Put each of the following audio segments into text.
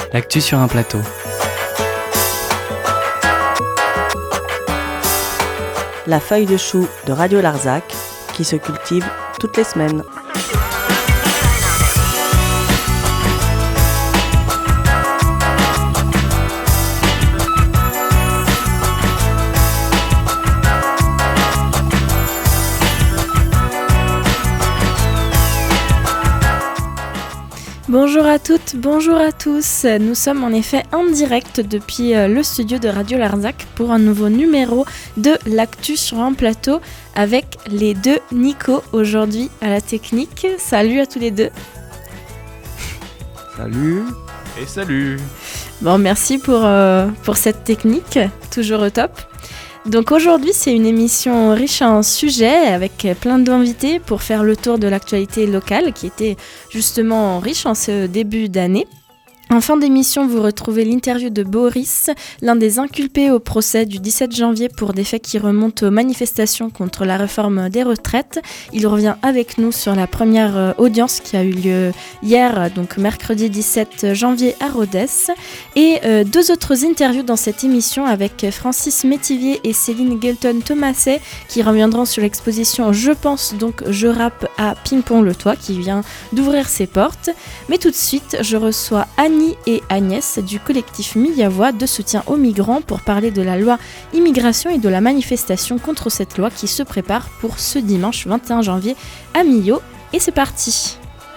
l'actu sur un plateau. La feuille de chou de Radio Larzac qui se cultive toutes les semaines. Bonjour à toutes, bonjour à tous. Nous sommes en effet en direct depuis le studio de Radio Larzac pour un nouveau numéro de l'actu sur un plateau avec les deux Nico aujourd'hui à la technique. Salut à tous les deux. Salut. Et salut. Bon, merci pour cette technique, toujours au top. Donc aujourd'hui, c'est une émission riche en sujets avec plein d'invités pour faire le tour de l'actualité locale qui était justement riche en ce début d'année. En fin d'émission, vous retrouvez l'interview de Boris, l'un des inculpés au procès du 17 janvier pour des faits qui remontent aux manifestations contre la réforme des retraites. Il revient avec nous sur la première audience qui a eu lieu hier, donc mercredi 17 janvier à Rodez. Et deux autres interviews dans cette émission avec Francis Métivier et Céline Gelton-Thomaset qui reviendront sur l'exposition Je pense donc je rappe à Pimpon-le-Toit qui vient d'ouvrir ses portes. Mais tout de suite, je reçois Annie et Agnès du collectif Millau de soutien aux migrants pour parler de la loi immigration et de la manifestation contre cette loi qui se prépare pour ce dimanche 21 janvier à Millau. Et c'est parti.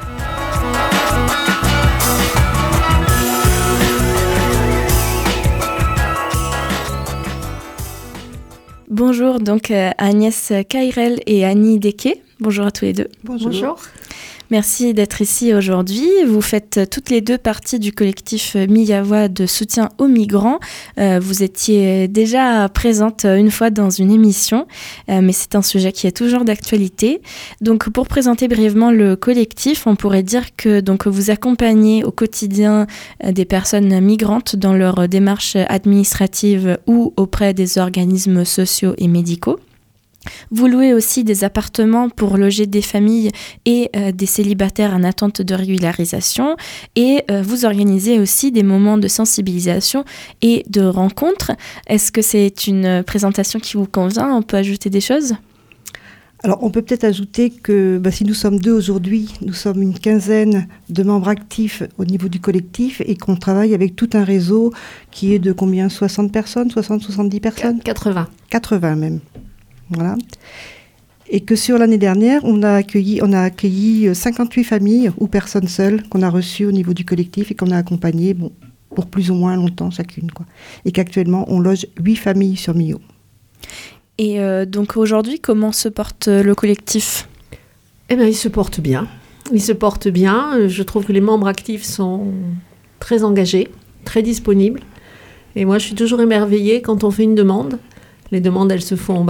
Bonjour donc Agnès Cayrel et Annie Dequet. Bonjour à tous les deux. Bonjour. Merci d'être ici aujourd'hui. Vous faites toutes les deux partie du collectif Millau de soutien aux migrants. Vous étiez déjà présente une fois dans une émission, mais c'est un sujet qui est toujours d'actualité. Donc, pour présenter brièvement le collectif, on pourrait dire que donc, vous accompagnez au quotidien des personnes migrantes dans leurs démarches administratives ou auprès des organismes sociaux et médicaux. Vous louez aussi des appartements pour loger des familles et des célibataires en attente de régularisation et vous organisez aussi des moments de sensibilisation et de rencontres. Est-ce que c'est une présentation qui vous convient ? On peut ajouter des choses ? Alors, on peut peut-être ajouter que si nous sommes deux aujourd'hui, nous sommes une quinzaine de membres actifs au niveau du collectif et qu'on travaille avec tout un réseau qui est de combien ? 60 personnes ? 70 personnes ? 80. 80 même. Voilà. Et que sur l'année dernière, on a accueilli 58 familles ou personnes seules qu'on a reçues au niveau du collectif et qu'on a accompagnées pour plus ou moins longtemps chacune, quoi. Et qu'actuellement, on loge 8 familles sur Millau. Et donc aujourd'hui, comment se porte le collectif ? Eh bien, il se porte bien. Je trouve que les membres actifs sont très engagés, très disponibles. Et moi, je suis toujours émerveillée quand on fait une demande. Les demandes, elles se font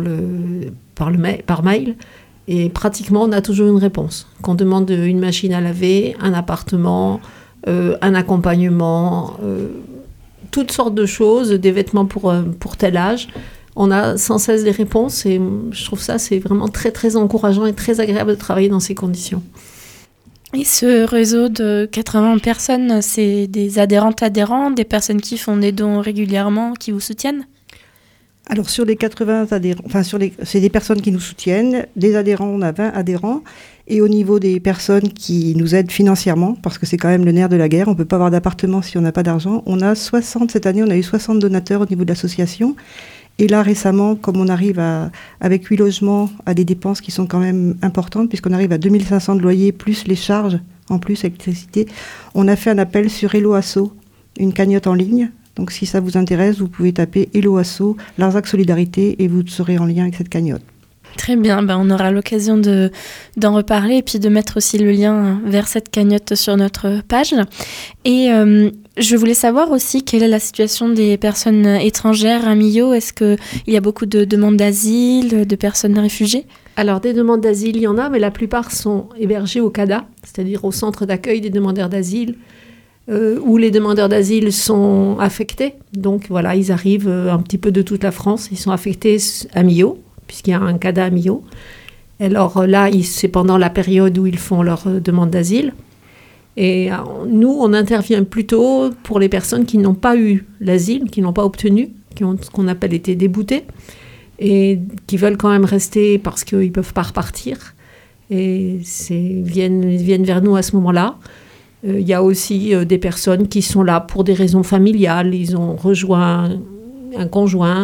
par mail et pratiquement, on a toujours une réponse. Qu'on demande une machine à laver, un appartement, un accompagnement, toutes sortes de choses, des vêtements pour tel âge. On a sans cesse des réponses et je trouve ça, c'est vraiment très, très encourageant et très agréable de travailler dans ces conditions. Et ce réseau de 80 personnes, c'est des adhérents, des personnes qui font des dons régulièrement, qui vous soutiennent ? Alors sur les 80 adhérents, c'est des personnes qui nous soutiennent, des adhérents, on a 20 adhérents, et au niveau des personnes qui nous aident financièrement, parce que c'est quand même le nerf de la guerre, on ne peut pas avoir d'appartement si on n'a pas d'argent, cette année on a eu 60 donateurs au niveau de l'association, et là récemment, comme on arrive avec 8 logements à des dépenses qui sont quand même importantes, puisqu'on arrive à 2500 de loyer, plus les charges, en plus électricité, on a fait un appel sur Hello Asso, une cagnotte en ligne. Donc si ça vous intéresse, vous pouvez taper Hello Asso, Larzac Solidarité et vous serez en lien avec cette cagnotte. Très bien, on aura l'occasion d'en reparler et puis de mettre aussi le lien vers cette cagnotte sur notre page. Et je voulais savoir aussi quelle est la situation des personnes étrangères à Millau. Est-ce qu'il y a beaucoup de demandes d'asile, de personnes réfugiées ? Alors des demandes d'asile, il y en a, mais la plupart sont hébergées au CADA, c'est-à-dire au centre d'accueil des demandeurs d'asile. Où les demandeurs d'asile sont affectés. Donc voilà, ils arrivent un petit peu de toute la France. Ils sont affectés à Millau, puisqu'il y a un CADA à Millau. Alors là, c'est pendant la période où ils font leur demande d'asile. Et nous, on intervient plutôt pour les personnes qui n'ont pas eu l'asile, qui n'ont pas obtenu, qui ont ce qu'on appelle été déboutées, et qui veulent quand même rester parce qu'ils ne peuvent pas repartir. Et viennent vers nous à ce moment-là. Il y a aussi des personnes qui sont là pour des raisons familiales. Ils ont rejoint un conjoint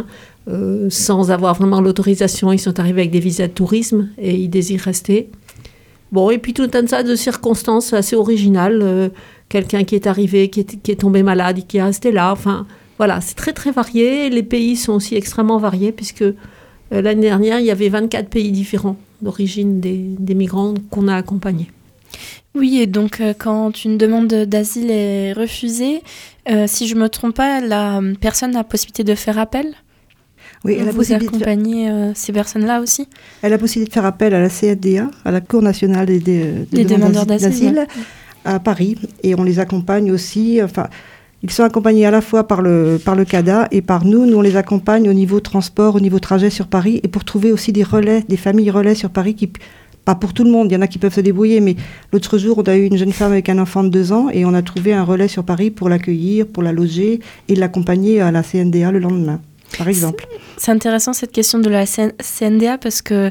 sans avoir vraiment l'autorisation. Ils sont arrivés avec des visas de tourisme et ils désirent rester. Bon, et puis tout un tas de circonstances assez originales. Quelqu'un qui est arrivé, qui est tombé malade et qui est resté là. Enfin, voilà, c'est très très varié. Les pays sont aussi extrêmement variés puisque l'année dernière, il y avait 24 pays différents d'origine des migrants qu'on a accompagnés. Oui, et donc quand une demande d'asile est refusée, si je ne me trompe pas, la personne a la possibilité de faire appel. Oui, elle a vous accompagnez ces personnes-là aussi. Elle a la possibilité de faire appel à la CNDA, à la Cour nationale des demandeurs d'asile, à Paris. Et on les accompagne aussi. Enfin, ils sont accompagnés à la fois par le CADA et par nous. Nous, on les accompagne au niveau transport, au niveau trajet sur Paris, et pour trouver aussi des relais, des familles relais sur Paris qui... Pas pour tout le monde, il y en a qui peuvent se débrouiller, mais l'autre jour, on a eu une jeune femme avec un enfant de 2 ans et on a trouvé un relais sur Paris pour l'accueillir, pour la loger et l'accompagner à la CNDA le lendemain, par exemple. C'est intéressant cette question de la CNDA parce que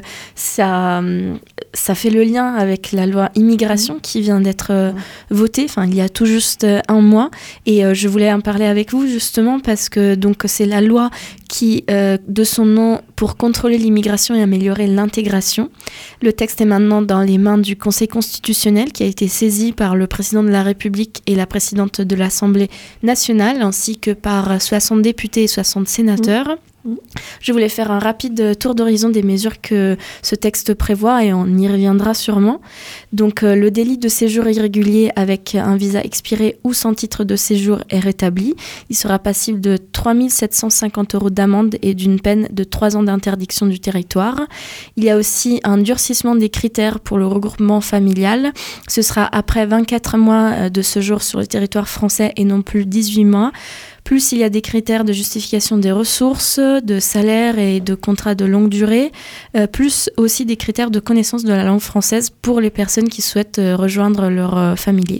ça fait le lien avec la loi immigration qui vient d'être votée, il y a tout juste 1 mois. Et je voulais en parler avec vous justement parce que donc, c'est la loi qui, de son nom, pour contrôler l'immigration et améliorer l'intégration. Le texte est maintenant dans les mains du Conseil constitutionnel qui a été saisi par le président de la République et la présidente de l'Assemblée nationale ainsi que par 60 députés et 60 sénateurs. Je voulais faire un rapide tour d'horizon des mesures que ce texte prévoit et on y reviendra sûrement. Donc le délit de séjour irrégulier avec un visa expiré ou sans titre de séjour est rétabli. Il sera passible de 3 750 € d'amende et d'une peine de 3 ans d'interdiction du territoire. Il y a aussi un durcissement des critères pour le regroupement familial. Ce sera après 24 mois de séjour sur le territoire français et non plus 18 mois. Plus il y a des critères de justification des ressources, de salaire et de contrats de longue durée, plus aussi des critères de connaissance de la langue française pour les personnes qui souhaitent rejoindre leurs familiers.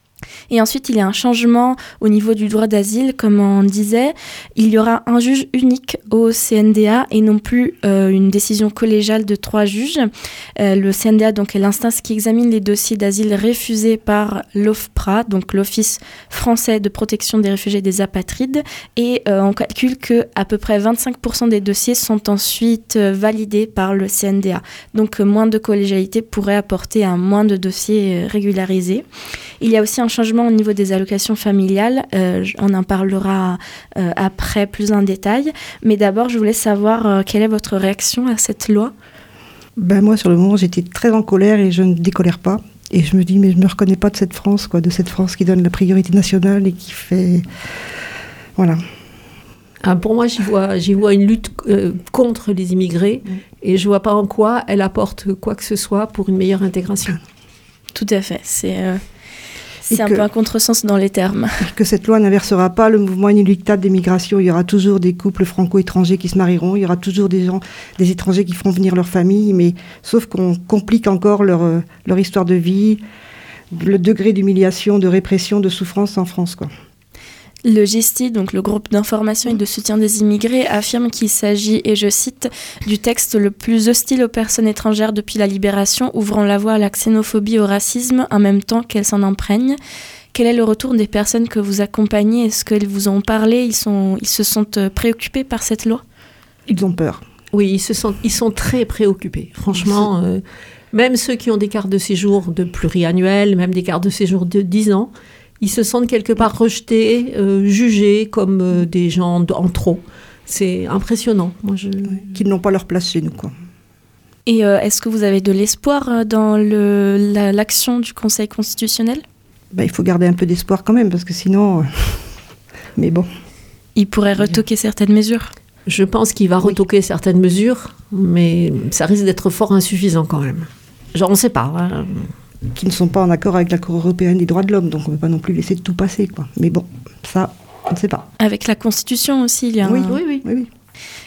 Et ensuite, il y a un changement au niveau du droit d'asile, comme on disait. Il y aura un juge unique au CNDA et non plus une décision collégiale de 3 juges. Le CNDA donc, est l'instance qui examine les dossiers d'asile refusés par l'OFPRA, donc l'Office français de protection des réfugiés et des apatrides. Et on calcule qu'à peu près 25% des dossiers sont ensuite validés par le CNDA. Donc moins de collégialité pourrait apporter à moins de dossiers régularisés. Il y a aussi un changement au niveau des allocations familiales. On en parlera après plus en détail. Mais d'abord, je voulais savoir quelle est votre réaction à cette loi ? Moi, sur le moment, j'étais très en colère et je ne décolère pas. Et je me dis, mais je ne me reconnais pas de cette France, de cette France qui donne la priorité nationale et qui fait... Voilà. Pour moi, j'y vois une lutte contre les immigrés et je ne vois pas en quoi elle apporte quoi que ce soit pour une meilleure intégration. Tout à fait. C'est un peu un contresens dans les termes. Que cette loi n'inversera pas le mouvement inéluctable des migrations. Il y aura toujours des couples franco-étrangers qui se marieront. Il y aura toujours des étrangers qui feront venir leur famille. Mais sauf qu'on complique encore leur histoire de vie, le degré d'humiliation, de répression, de souffrance en France, Le GISTI, donc le groupe d'information et de soutien des immigrés, affirme qu'il s'agit, et je cite, du texte le plus hostile aux personnes étrangères depuis la libération, ouvrant la voie à la xénophobie et au racisme en même temps qu'elle s'en imprègne. Quel est le retour des personnes que vous accompagnez ? Est-ce qu'ils vous ont parlé ? Ils se sentent préoccupés par cette loi ? Ils ont peur. Oui, ils sont très préoccupés. Franchement, même ceux qui ont des cartes de séjour de pluriannuels, même des cartes de séjour de 10 ans, ils se sentent quelque part rejetés, jugés comme des gens en trop. C'est impressionnant. Qu'ils n'ont pas leur place chez nous, Et est-ce que vous avez de l'espoir dans l'action du Conseil constitutionnel ? Il faut garder un peu d'espoir quand même, parce que sinon... Mais bon. Il pourrait retoquer certaines mesures ? Je pense qu'il va retoquer certaines mesures, mais ça risque d'être fort insuffisant quand même. On ne sait pas, qui ne sont pas en accord avec la Cour européenne des droits de l'homme, donc on ne peut pas non plus laisser tout passer, Mais bon, ça, on ne sait pas. Avec la Constitution aussi, il y a Oui.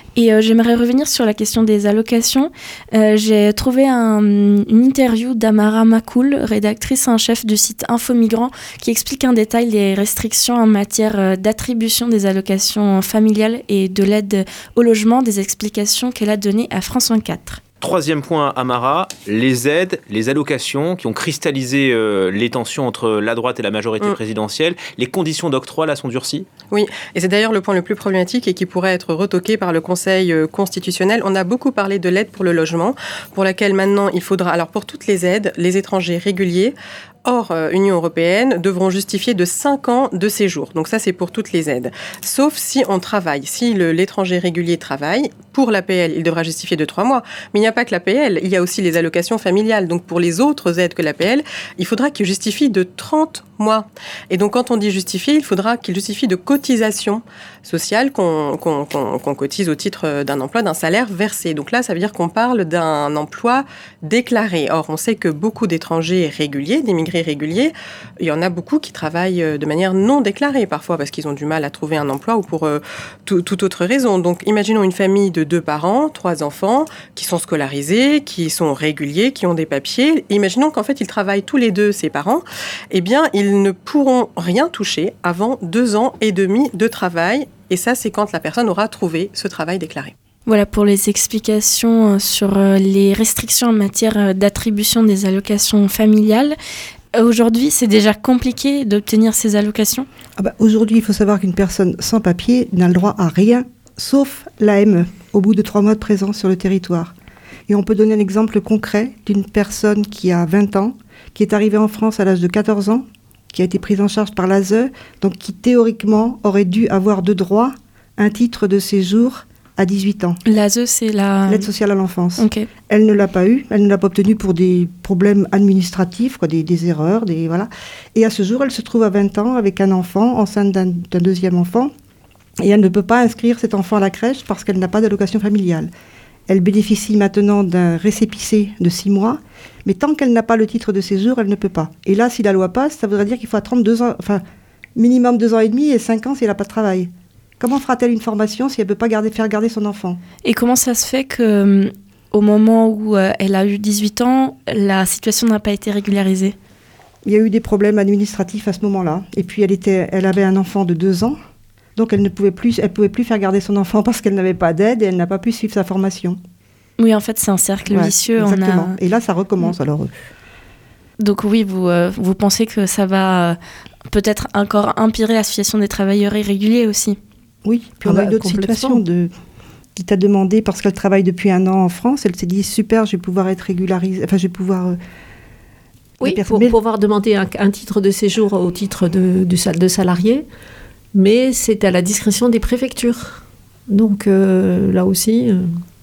Et j'aimerais revenir sur la question des allocations. J'ai trouvé une interview d'Amara Makoul, rédactrice en chef du site Info Migrants, qui explique en détail les restrictions en matière d'attribution des allocations familiales et de l'aide au logement, des explications qu'elle a données à France 24. Troisième point, Amara, les aides, les allocations qui ont cristallisé les tensions entre la droite et la majorité présidentielle. Les conditions d'octroi, là, sont durcies ? Oui, et c'est d'ailleurs le point le plus problématique et qui pourrait être retoqué par le Conseil constitutionnel. On a beaucoup parlé de l'aide pour le logement, pour laquelle maintenant il faudra, alors pour toutes les aides, les étrangers réguliers hors Union européenne devront justifier de 5 ans de séjour. Donc ça, c'est pour toutes les aides. Sauf si on travaille. Si l'étranger régulier travaille, pour l'APL, il devra justifier de 3 mois. Mais il n'y a pas que l'APL, il y a aussi les allocations familiales. Donc pour les autres aides que l'APL, il faudra qu'il justifie de 30 mois. Et donc quand on dit justifier, il faudra qu'il justifie de cotisation sociale qu'on cotise au titre d'un emploi, d'un salaire versé. Donc là, ça veut dire qu'on parle d'un emploi déclaré. Or, on sait que beaucoup d'étrangers réguliers, d'immigrés réguliers, il y en a beaucoup qui travaillent de manière non déclarée parfois parce qu'ils ont du mal à trouver un emploi ou pour toute autre raison. Donc imaginons une famille de 2 parents, 3 enfants qui sont scolarisés, qui sont réguliers, qui ont des papiers. Imaginons qu'en fait ils travaillent tous les deux, ces parents. Eh bien, ils ne pourront rien toucher avant 2 ans et demi de travail. Et ça, c'est quand la personne aura trouvé ce travail déclaré. Voilà pour les explications sur les restrictions en matière d'attribution des allocations familiales. Aujourd'hui, c'est déjà compliqué d'obtenir ces allocations ? Aujourd'hui, il faut savoir qu'une personne sans papier n'a le droit à rien, sauf l'AME, au bout de 3 mois de présence sur le territoire. Et on peut donner un exemple concret d'une personne qui a 20 ans, qui est arrivée en France à l'âge de 14 ans, qui a été prise en charge par l'ASE, donc qui théoriquement aurait dû avoir de droit un titre de séjour à 18 ans. L'ASE, c'est l'aide sociale à l'enfance. Okay. Elle ne l'a pas eu, elle ne l'a pas obtenu pour des problèmes administratifs, des erreurs, voilà. Et à ce jour, elle se trouve à 20 ans avec un enfant, enceinte d'un deuxième enfant, et elle ne peut pas inscrire cet enfant à la crèche parce qu'elle n'a pas d'allocation familiale. Elle bénéficie maintenant d'un récépissé de 6 mois, mais tant qu'elle n'a pas le titre de séjour, elle ne peut pas. Et là, si la loi passe, ça voudrait dire qu'il faut attendre 2 ans, minimum 2 ans et demi et 5 ans si elle n'a pas de travail. Comment fera-t-elle une formation si elle ne peut pas faire garder son enfant ? Et comment ça se fait qu'au moment où elle a eu 18 ans, la situation n'a pas été régularisée ? Il y a eu des problèmes administratifs à ce moment-là. Et puis elle avait un enfant de 2 ans, donc elle ne pouvait plus faire garder son enfant parce qu'elle n'avait pas d'aide et elle n'a pas pu suivre sa formation. Oui, en fait, c'est un cercle vicieux. Exactement. Et là, ça recommence. Alors. Donc oui, vous pensez que ça va peut-être encore empirer la situation des travailleurs irréguliers aussi ? Oui, puis on a une autre situation qui t'a demandé, parce qu'elle travaille depuis 1 an en France, elle s'est dit super, je vais pouvoir être régularisée, je vais pouvoir... Oui, pour pouvoir demander un titre de séjour au titre de salarié, mais c'est à la discrétion des préfectures. Donc là aussi,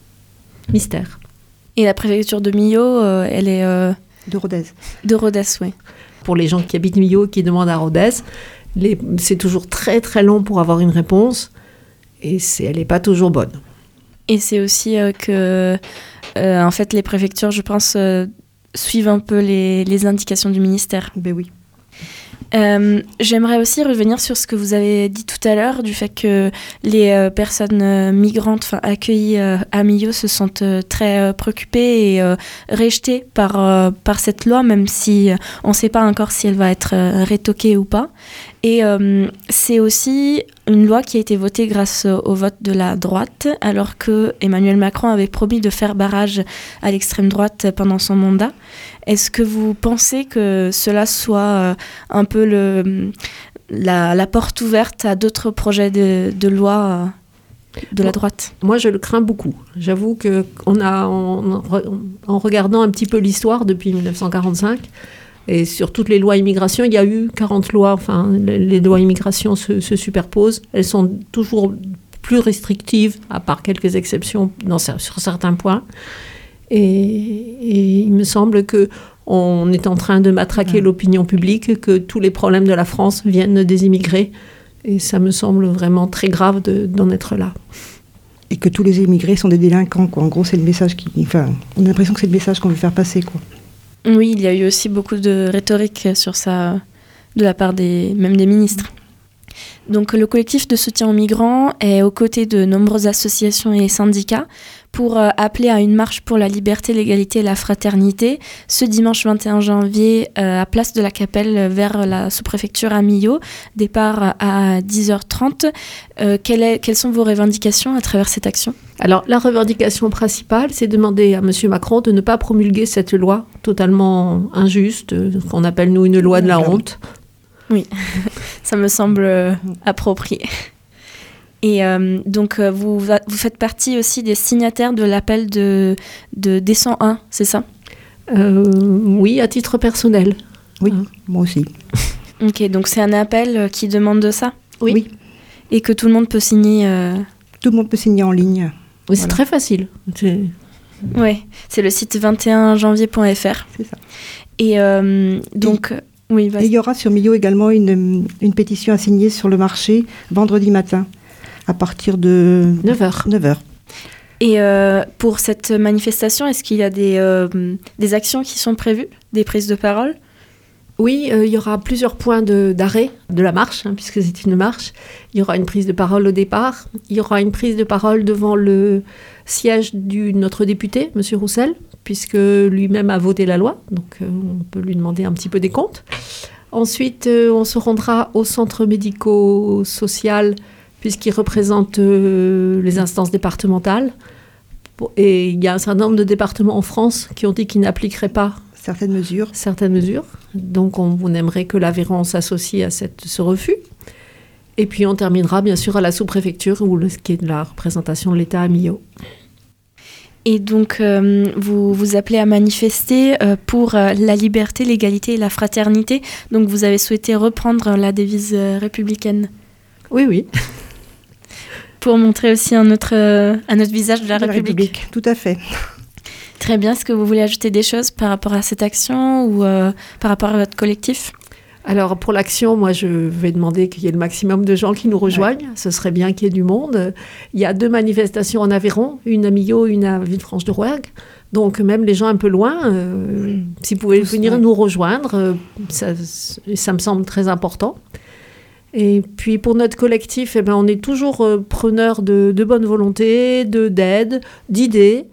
mystère. Et la préfecture de Millau, elle est... De Rodez. De Rodez, oui. Pour les gens qui habitent Millau, qui demandent à Rodez, c'est toujours très très long pour avoir une réponse et elle n'est pas toujours bonne. Et c'est aussi que en fait les préfectures, je pense, suivent un peu les indications du ministère. Ben oui. J'aimerais aussi revenir sur ce que vous avez dit tout à l'heure, du fait que les personnes migrantes accueillies à Millau se sentent très préoccupées et rejetées par cette loi, même si on ne sait pas encore si elle va être rétoquée ou pas. Et c'est aussi une loi qui a été votée grâce au vote de la droite, alors que Emmanuel Macron avait promis de faire barrage à l'extrême droite pendant son mandat. Est-ce que vous pensez que cela soit un peu la porte ouverte à d'autres projets de loi de la droite ? Moi, je le crains beaucoup. J'avoue qu'en regardant un petit peu l'histoire depuis 1945, et sur toutes les lois immigration, il y a eu 40 lois, les lois immigration se superposent. Elles sont toujours plus restrictives, à part quelques exceptions sur certains points. Et il me semble qu'on est en train de matraquer l'opinion publique, que tous les problèmes de la France viennent des immigrés. Et ça me semble vraiment très grave d'en être là. Et que tous les immigrés sont des délinquants, quoi. En gros, c'est le message on a l'impression que c'est le message qu'on veut faire passer, quoi. Oui, il y a eu aussi beaucoup de rhétorique sur ça, de la part même des ministres. Donc le collectif de soutien aux migrants est aux côtés de nombreuses associations et syndicats pour appeler à une marche pour la liberté, l'égalité et la fraternité ce dimanche 21 janvier à Place de la Capelle vers la sous-préfecture à Millau, départ à 10h30. Quelles sont vos revendications à travers cette action ? Alors, la revendication principale, c'est demander à M. Macron de ne pas promulguer cette loi totalement injuste, qu'on appelle, nous, une loi de la honte. Oui, ça me semble approprié. Et donc, vous faites partie aussi des signataires de l'appel de D101, c'est ça ? Oui, à titre personnel. Oui, moi aussi. Ok, donc c'est un appel qui demande de ça ? Oui. Et que tout le monde peut signer Tout le monde peut signer en ligne. Oui, c'est très facile. Oui, c'est le site 21janvier.fr. C'est ça. Et donc... Oui, et il y aura sur Millau également une pétition à signer sur le marché vendredi matin à partir de 9h. Et pour cette manifestation, est-ce qu'il y a des actions qui sont prévues, des prises de parole ? Oui, il y aura plusieurs points d'arrêt de la marche, puisque c'est une marche. Il y aura une prise de parole au départ. Il y aura une prise de parole devant le siège de notre député, M. Roussel, puisque lui-même a voté la loi. Donc, on peut lui demander un petit peu des comptes. Ensuite, on se rendra au centre médico-social, puisqu'il représente les instances départementales. Et il y a un certain nombre de départements en France qui ont dit qu'ils n'appliqueraient pas certaines mesures. Donc, on aimerait que l'Aveyron s'associe à ce refus. Et puis, on terminera, bien sûr, à la sous-préfecture, qui est de la représentation de l'État à Millau. Et donc, vous vous appelez à manifester pour la liberté, l'égalité et la fraternité. Donc, vous avez souhaité reprendre la devise républicaine. Oui. Pour montrer aussi un autre visage de la République. Tout à fait. Très bien. Est-ce que vous voulez ajouter des choses par rapport à cette action ou par rapport à votre collectif ? Alors, pour l'action, moi, je vais demander qu'il y ait le maximum de gens qui nous rejoignent. Ouais. Ce serait bien qu'il y ait du monde. Il y a 2 manifestations en Aveyron, une à Millau, une à Villefranche-de-Rouergue. Donc, même les gens un peu loin, si vous pouvez venir nous rejoindre, ça me semble très important. Et puis, pour notre collectif, on est toujours preneur de bonne volonté, d'aide, d'idées.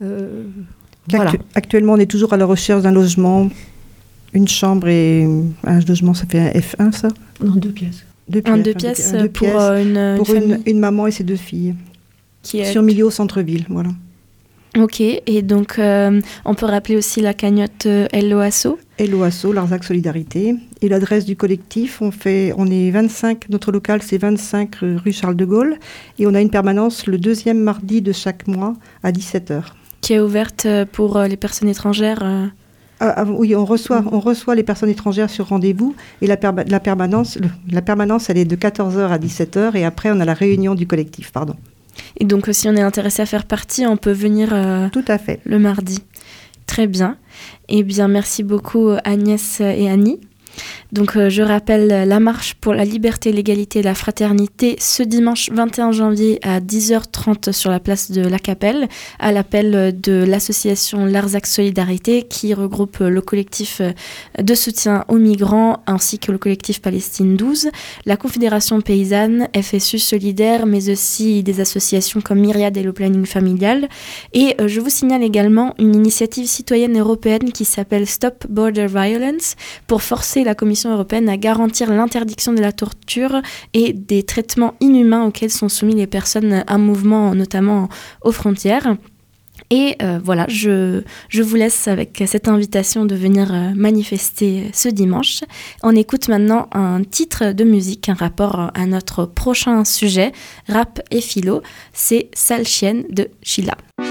Voilà. Actuellement, on est toujours à la recherche d'un logement. Une chambre et un logement, ça fait un F1, ça ? Non, 2 pièces. 2 pièces pour une maman et ses 2 filles. Sur Millau, centre-ville, voilà. Ok, et donc on peut rappeler aussi la cagnotte Hello Asso. Hello Asso, Larzac Solidarité. Et l'adresse du collectif, on est 25, notre local c'est 25 rue Charles de Gaulle. Et on a une permanence le 2e mardi de chaque mois à 17h. Qui est ouverte pour les personnes étrangères oui, on reçoit les personnes étrangères sur rendez-vous et la permanence, elle est de 14h à 17h et après on a la réunion du collectif, pardon. Et donc si on est intéressé à faire partie, on peut venir tout à fait. Le mardi. Très bien. Eh bien, merci beaucoup Agnès et Annie. Donc je rappelle la marche pour la liberté, l'égalité et la fraternité ce dimanche 21 janvier à 10h30 sur la place de la Capelle à l'appel de l'association Larzac Solidarité qui regroupe le collectif de soutien aux migrants ainsi que le collectif Palestine 12, la Confédération Paysanne, FSU Solidaire mais aussi des associations comme Myriad et le Planning Familial. Et je vous signale également une initiative citoyenne européenne qui s'appelle Stop Border Violence pour forcer la Commission européenne à garantir l'interdiction de la torture et des traitements inhumains auxquels sont soumis les personnes en mouvement, notamment aux frontières. Et voilà, je vous laisse avec cette invitation de venir manifester ce dimanche. On écoute maintenant un titre de musique, un rapport à notre prochain sujet, rap et philo. C'est Sale Chienne de Sheila.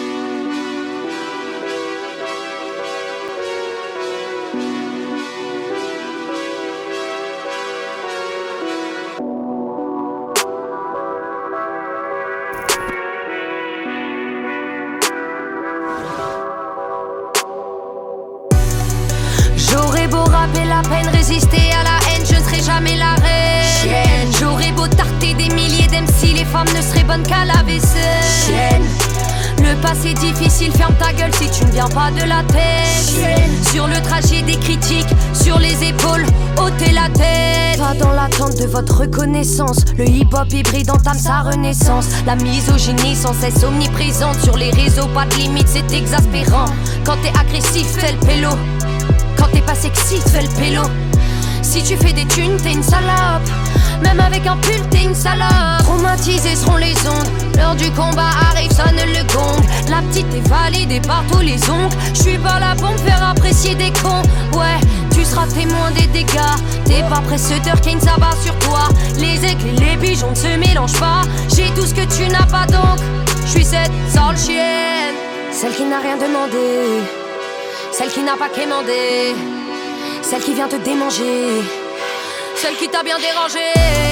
La peine, résister à la haine, je ne serai jamais la reine. J'aurais beau tarter des milliers d'MC, les femmes ne seraient bonnes qu'à la vaisselle. Le Le passé difficile, ferme ta gueule si tu ne viens pas de la tête. Sur le trajet des critiques, sur les épaules, ôtez la tête. Pas dans l'attente de votre reconnaissance. Le hip-hop hybride entame sa renaissance. La misogynie sans cesse omniprésente. Sur les réseaux, pas de limite, c'est exaspérant. Quand t'es agressif, fais le pélo. Quand t'es pas sexy, fais le pélo. Si tu fais des thunes, t'es une salope. Même avec un pull, t'es une salope. Traumatisés seront les ondes. L'heure du combat arrive, sonne le gong. La petite est validée par tous les oncles. J'suis pas là pour me faire apprécier des cons. Ouais, tu seras témoin des dégâts. T'es pas précédeur, Kane s'abat sur toi. Les aigles et les pigeons ne se mélangent pas. J'ai tout ce que tu n'as pas donc. J'suis cette sale chienne. Celle qui n'a rien demandé. Celle qui n'a pas quémandé. Celle qui vient te démanger. Celle qui t'a bien dérangé.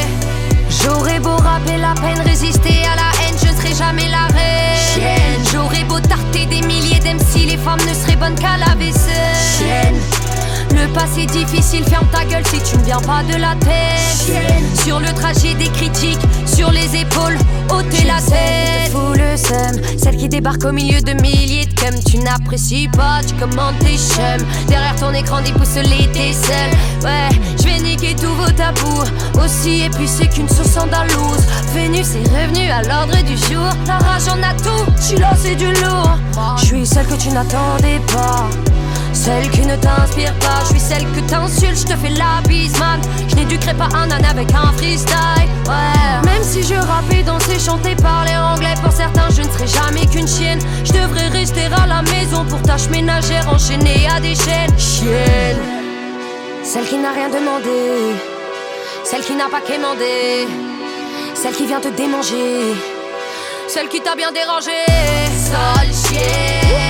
J'aurais beau rapper la peine, résister à la haine, je ne serai jamais la reine. J'aurais beau tarter des milliers d'MC, les femmes ne seraient bonnes qu'à la vaisselle. Le passé difficile, ferme ta gueule si tu ne viens pas de la tête. Sur le trajet des critiques, sur les épaules, ôtez la tête. Fous le seum, celle qui débarque au milieu de milliers de cums. Tu n'apprécies pas, tu commandes tes chums. Derrière ton écran déboussolé, t'es seul. Ouais, je vais niquer tous vos tabous. Aussi épicé qu'une sauce andalouse. Vénus est revenue à l'ordre du jour. La rage en a tout, j'suis là c'est du lourd. J'suis celle que tu n'attendais pas. Celle qui ne t'inspire pas, je suis celle que t'insultes, je te fais la bise, man. Je n'éduquerai pas un âne avec un freestyle, ouais. Même si je rappais, danser, chanter, parler anglais, pour certains je ne serai jamais qu'une chienne. Je devrais rester à la maison pour tâches ménagères enchaînées à des chaînes. Chienne. Celle qui n'a rien demandé, celle qui n'a pas quémandé, celle qui vient te démanger, celle qui t'a bien dérangé. Sale chienne.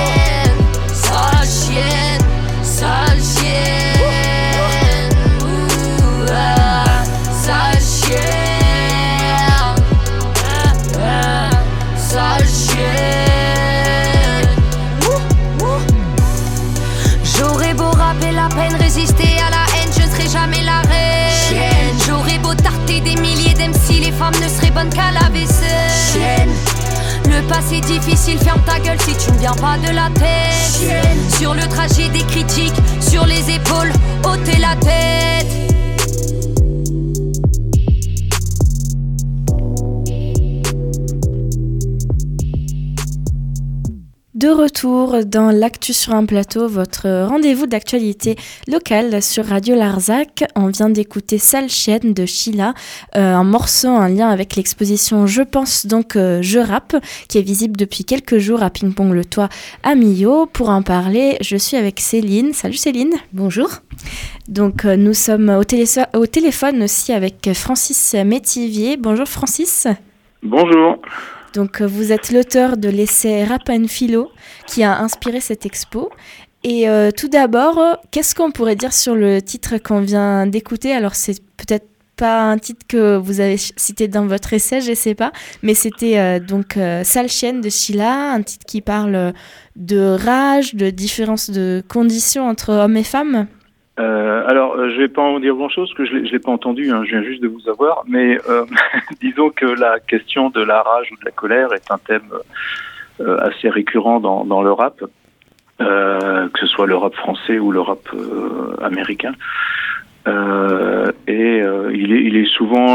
Sale chienne, sale chienne, ouh, ah, sale chienne, sale chienne. J'aurais beau rapper la peine, résister à la haine, je ne serai jamais la reine. J'aurais beau tarter des milliers d'MC, les femmes ne seraient bonnes qu'à la vaisselle. Le passé difficile, ferme ta gueule si tu ne viens pas de la tête. Sur le trajet des critiques, sur les épaules, ôtez la tête. De retour dans l'Actu sur un plateau, votre rendez-vous d'actualité locale sur Radio Larzac. On vient d'écouter Sale Chienne de Sheila, un morceau en lien avec l'exposition Je pense donc je rappe, qui est visible depuis quelques jours à Ping Pong le Toit à Millau. Pour en parler, je suis avec Céline. Salut Céline. Bonjour. Donc nous sommes au téléphone aussi avec Francis Métivier. Bonjour Francis. Bonjour. Donc vous êtes l'auteur de l'essai Rap and Philo qui a inspiré cette expo. Et tout d'abord, qu'est-ce qu'on pourrait dire sur le titre qu'on vient d'écouter ? Alors c'est peut-être pas un titre que vous avez cité dans votre essai, je sais pas, mais c'était donc Sale Chienne de Sheila, un titre qui parle de rage, de différence de conditions entre hommes et femmes. Alors, je vais pas en dire grand-chose, parce que je l'ai pas entendu, hein, je viens juste de vous avoir, mais disons que la question de la rage ou de la colère est un thème assez récurrent dans le rap, que ce soit le rap français ou le rap américain. Il est souvent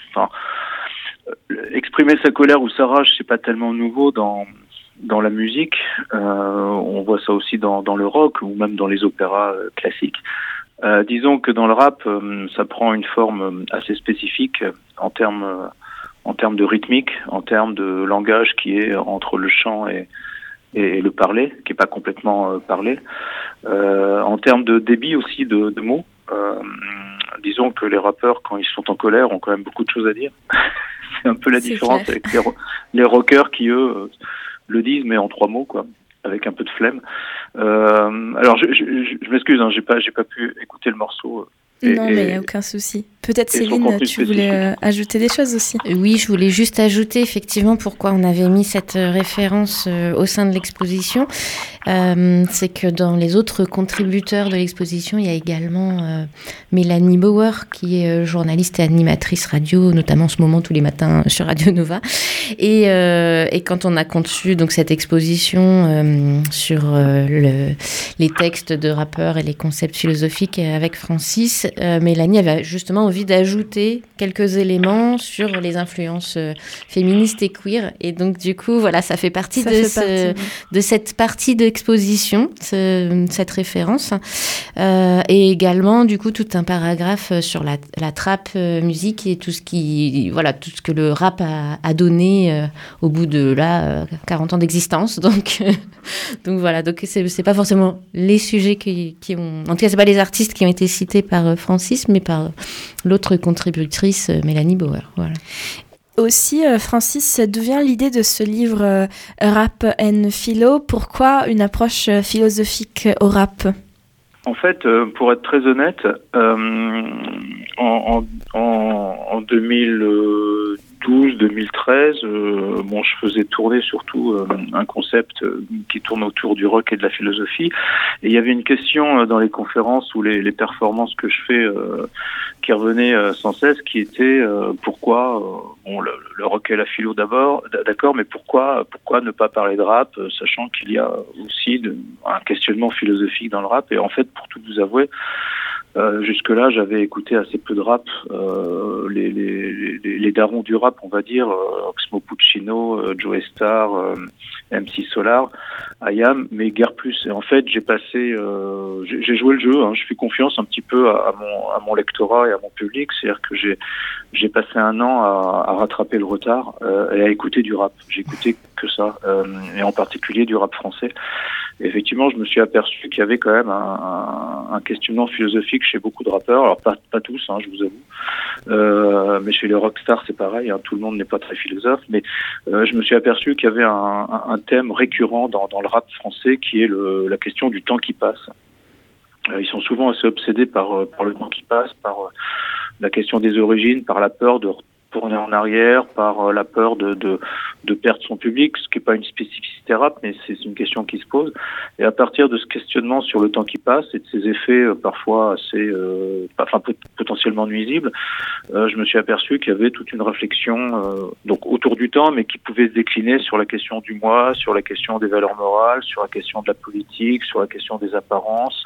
exprimer sa colère ou sa rage, c'est pas tellement nouveau dans la musique. On voit ça aussi dans le rock ou même dans les opéras classiques. Disons que dans le rap, ça prend une forme assez spécifique en termes de rythmique, en termes de langage qui est entre le chant et le parler, qui est pas complètement parlé. En termes de débit aussi de mots. Disons que les rappeurs, quand ils sont en colère, ont quand même beaucoup de choses à dire. C'est un peu la différence avec les rockers qui, eux, le disent, mais en 3 mots, quoi, avec un peu de flemme. Alors, je m'excuse, hein, j'ai pas pu écouter le morceau. Non, mais il n'y a aucun souci. Peut-être Céline, tu voulais ajouter des choses aussi. Oui, je voulais juste ajouter effectivement pourquoi on avait mis cette référence au sein de l'exposition. c'est que dans les autres contributeurs de l'exposition, il y a également Mélanie Bauer, qui est journaliste et animatrice radio, notamment en ce moment tous les matins sur Radio Nova. Et quand on a conçu donc cette exposition sur les textes de rappeurs et les concepts philosophiques avec Francis, Mélanie avait justement envie d'ajouter quelques éléments sur les influences féministes et queer. Et donc du coup, voilà, ça fait partie de cette partie d'exposition, cette référence. Et également, du coup, tout un paragraphe sur la trap musique et tout ce que le rap a donné au bout de 40 ans d'existence. Donc voilà, donc c'est pas forcément les sujets qui ont... En tout cas, c'est pas les artistes qui ont été cités par Francis, mais par l'autre contributrice, Mélanie Bauer. Voilà. Aussi, Francis, d'où vient l'idée de ce livre Rap and Philo ? Pourquoi une approche philosophique au rap ? En fait, pour être très honnête, en 2012-2013, je faisais tourner surtout un concept qui tourne autour du rock et de la philosophie. Et il y avait une question dans les conférences ou les performances que je fais qui revenait sans cesse, qui était pourquoi le rock et la philo d'abord, d'accord, mais pourquoi ne pas parler de rap, sachant qu'il y a aussi un questionnement philosophique dans le rap. Et en fait, pour tout vous avouer, jusque-là, j'avais écouté assez peu de rap. Les darons du rap, on va dire, Oxmo Puccino, Joe Star, MC Solar, IAM, mais guère plus. Et en fait, j'ai joué le jeu. Je fais confiance un petit peu à mon lectorat et à mon public. C'est-à-dire que j'ai passé un an à rattraper le retard et à écouter du rap. J'ai écouté que ça, et en particulier du rap français. Et effectivement, je me suis aperçu qu'il y avait quand même un questionnement philosophique chez beaucoup de rappeurs. Alors pas tous, je vous avoue, mais chez les rockstars c'est pareil. Tout le monde n'est pas très philosophe, mais je me suis aperçu qu'il y avait un thème récurrent dans le rap français qui est la question du temps qui passe. Ils sont souvent assez obsédés par le temps qui passe, par la question des origines, par la peur de retourner en arrière, par la peur de perdre son public, ce qui n'est pas une spécificité rap, mais c'est une question qui se pose. Et à partir de ce questionnement sur le temps qui passe et de ses effets parfois assez, potentiellement nuisibles, je me suis aperçu qu'il y avait toute une réflexion donc autour du temps, mais qui pouvait se décliner sur la question du moi, sur la question des valeurs morales, sur la question de la politique, sur la question des apparences.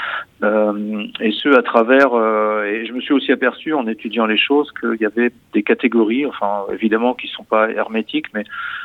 Et ce à travers et je me suis aussi aperçu en étudiant les choses qu'il y avait des catégories, évidemment qui sont pas hermétiques, mais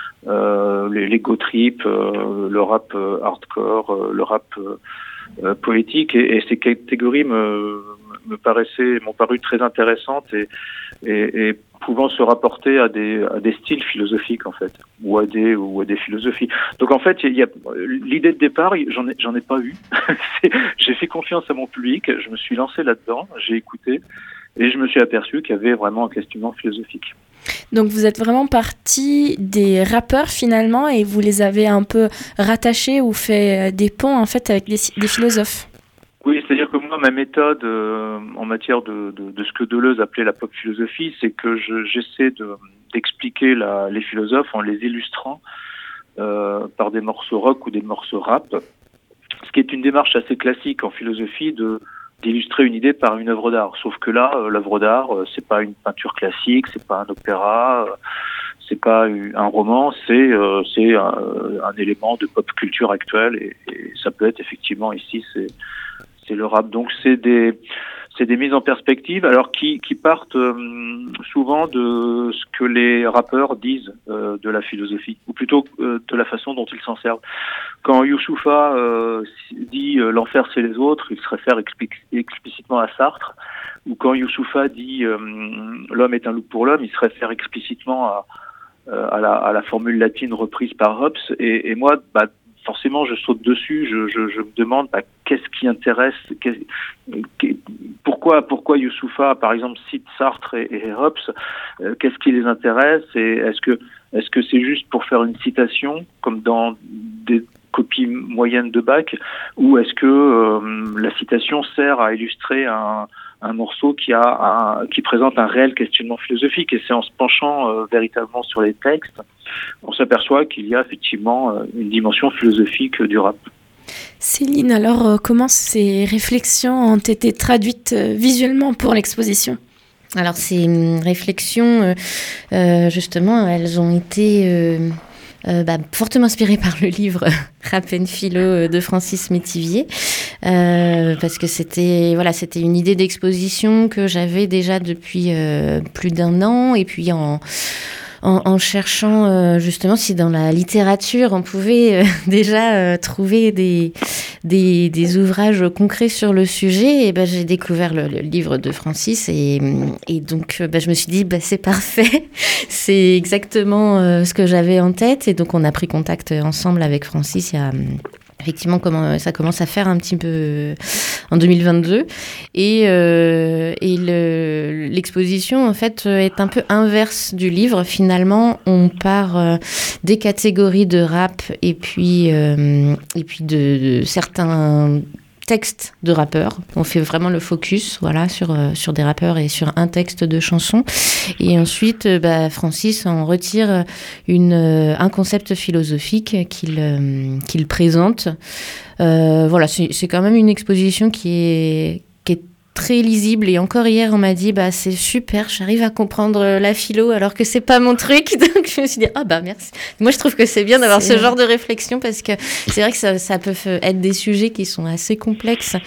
l'ego trip, le rap hardcore, le rap poétique, et ces catégories m'ont paru très intéressantes et pouvant se rapporter à des styles philosophiques en fait, ou à des philosophies. Donc en fait, l'idée de départ, j'en ai pas eu. J'ai fait confiance à mon public, je me suis lancé là-dedans, j'ai écouté et je me suis aperçu qu'il y avait vraiment un questionnement philosophique. Donc vous êtes vraiment parti des rappeurs finalement et vous les avez un peu rattachés ou fait des ponts en fait avec des philosophes. Oui, c'est-à-dire que moi, ma méthode en matière de ce que Deleuze appelait la pop philosophie, c'est que j'essaie d'expliquer les philosophes en les illustrant par des morceaux rock ou des morceaux rap, ce qui est une démarche assez classique en philosophie d'illustrer une idée par une œuvre d'art. Sauf que là, l'œuvre d'art, c'est pas une peinture classique, c'est pas un opéra, c'est pas un roman, c'est un élément de pop culture actuelle et ça peut être effectivement ici c'est le rap. Donc c'est des mises en perspective, alors qui partent souvent de ce que les rappeurs disent de la philosophie, ou plutôt de la façon dont ils s'en servent. Quand Youssoupha dit l'enfer c'est les autres, il se réfère explicitement à Sartre, ou quand Youssoupha dit l'homme est un loup pour l'homme, il se réfère explicitement à la formule latine reprise par Hobbes. Et moi, forcément, je saute dessus. Je me demande qu'est-ce qui intéresse, pourquoi Youssoupha, par exemple, cite Sartre et Hobbes. Qu'est-ce qui les intéresse et est-ce que c'est juste pour faire une citation, comme dans des copies moyennes de bac, ou est-ce que la citation sert à illustrer un morceau qui présente un réel questionnement philosophique? Et c'est en se penchant véritablement sur les textes, on s'aperçoit qu'il y a effectivement une dimension philosophique du rap. Céline, alors comment ces réflexions ont été traduites visuellement pour l'exposition ? Alors ces réflexions, justement, elles ont été fortement inspirée par le livre Rap and Philo de Francis Métivier, parce que c'était une idée d'exposition que j'avais déjà depuis plus d'1 an, et puis en cherchant justement si dans la littérature on pouvait déjà trouver des ouvrages concrets sur le sujet, et j'ai découvert le livre de Francis, et donc je me suis dit c'est parfait, c'est exactement ce que j'avais en tête, et donc on a pris contact ensemble avec Francis il y a effectivement ça commence à faire un petit peu en 2022, et l'exposition en fait est un peu inverse du livre. Finalement, on part des catégories de rap et puis de certains textes de rappeurs. On fait vraiment le focus sur des rappeurs et sur un texte de chanson. Et ensuite, Francis en retire un concept philosophique qu'il présente. C'est quand même une exposition qui est très lisible, et encore hier on m'a dit c'est super, j'arrive à comprendre la philo alors que c'est pas mon truc, donc je me suis dit merci. Moi je trouve que c'est bien d'avoir ce genre de réflexion, parce que c'est vrai que ça peut être des sujets qui sont assez complexes,